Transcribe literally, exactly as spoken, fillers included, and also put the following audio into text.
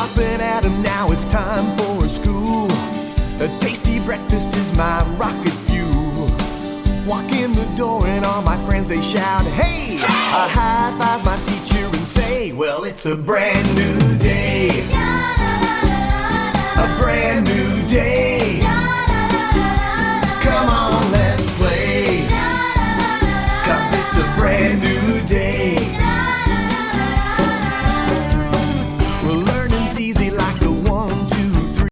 hopping at 'em, now it's time for school. A tasty breakfast is my rocket fuel. Walk in the door and all my friends they shout, hey! I high five my teacher and say, well, it's a brand new day.